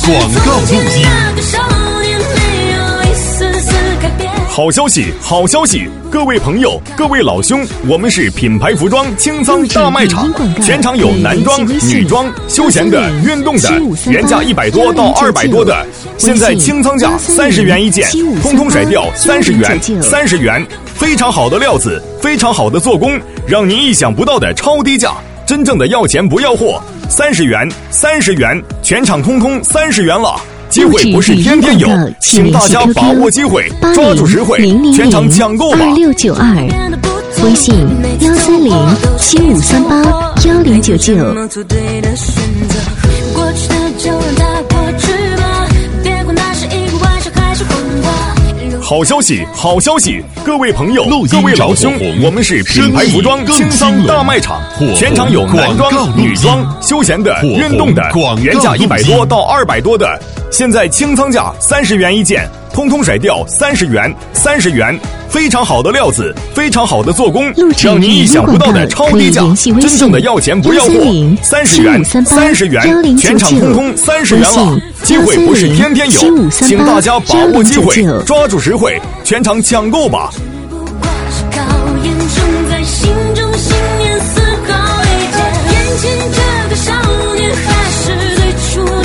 广告录音。 好消息，好消息！各位朋友，各位老兄，我们是品牌服装清仓大卖场，全场有男装、女装、休闲的、运动的，原价100多到200多的，现在清仓价30元一件，通通甩掉30元，30元，非常好的料子，非常好的做工，让您意想不到的超低价，真正的要钱不要货，30元，30元，全场通通30元了。机会不是天天有，请大家把握机会，抓住实惠，全场抢购吧 ！2692，微信13075381099。 好消息，好消息！各位朋友，各位老兄，我们是品牌服装清仓大卖场，全场有男装、女装、休闲的、运动的，原价100多到200多的，现在清仓价30元一件，通通甩掉30元，30元。非常好的料子，非常好的做工，让您意想不到的超低价，真正的要钱不要货，30元，30元，全场通通30元了。机会不是天天有，请大家把握机会，抓住实惠，全场抢购吧